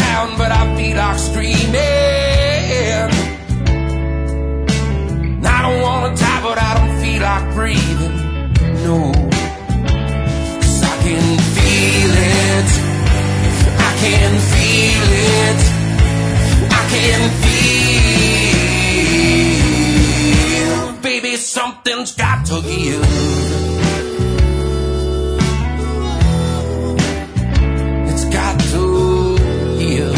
down, but I feel like screaming. I don't wanna die, but I don't feel like breathing. No, 'cause I can feel it. I can feel it. I can feel. Baby, something's got to give. It's got to give.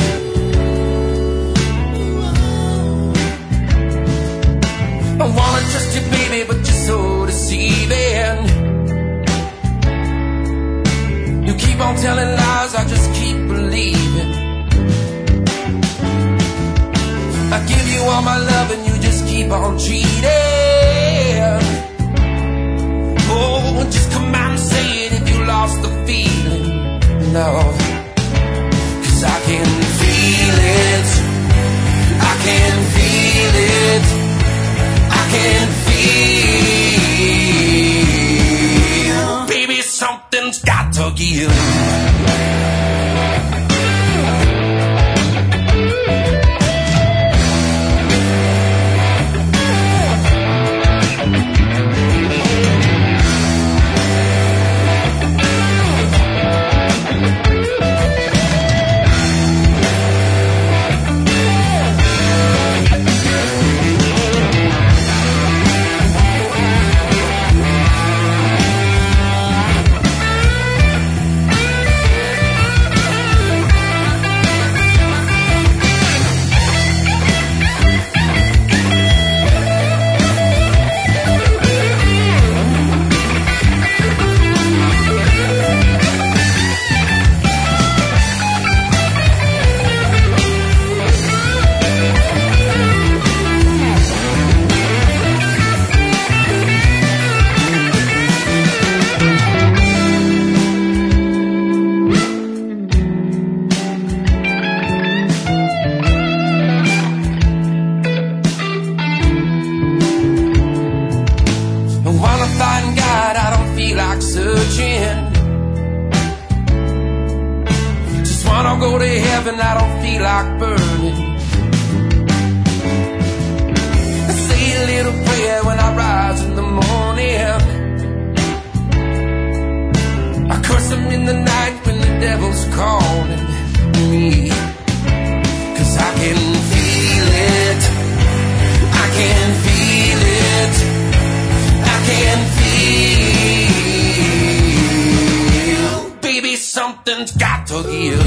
I wanna trust you, baby, but you're so deceiving. You keep on telling lies, I just keep believing. I give you all my love and you just keep on cheating. Oh, just come out and say it if you lost the feeling. No, 'cause I can feel it. I can feel it. I can feel. Baby, something's got to give. Go to heaven, I don't feel like burning. I say a little prayer when I rise in the morning. I curse him in the night when the devil's calling me. 'Cause I can feel it. I can feel it. I can feel. Baby, something's got to give.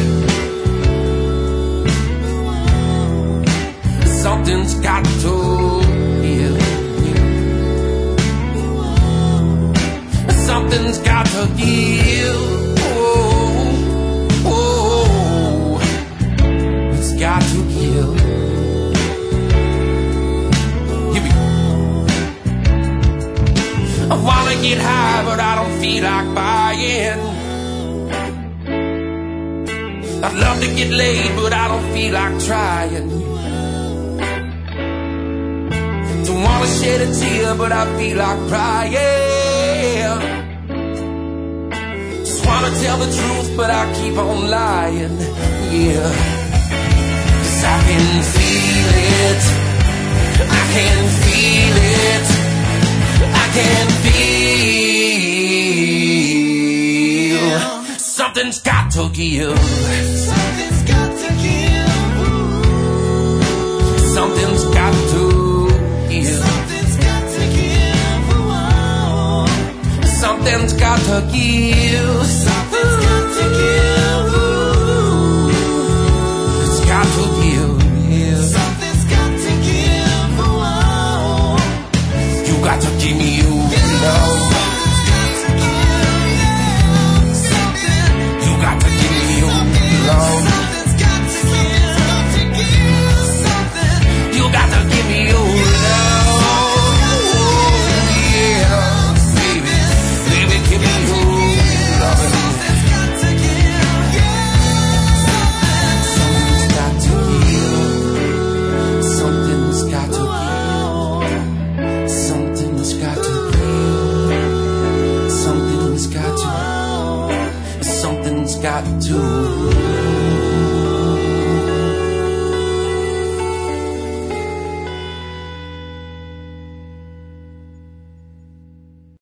Something's got to give. Something's got to give. Oh, oh, it's got to give. Here we go. I wanna get high, but I don't feel like buying. I'd love to get laid, but I don't feel like trying. Don't wanna shed a tear, but I feel like crying. Just wanna tell the truth, but I keep on lying. Yeah, 'cause I can feel it. I can feel it. I can feel. Something's got to give. Something's got to give. Something's got to give. Something's got to give. Something's got to give. Something's got to give. It's got to give. Yeah. Something's got to give. You got to give me you. Love. You got to give me you. Love. You got to give me your love. Yeah, baby, baby, give me your love. Something's got to give. Something's got to give. Something's got to give. Something's got to. Something's got to.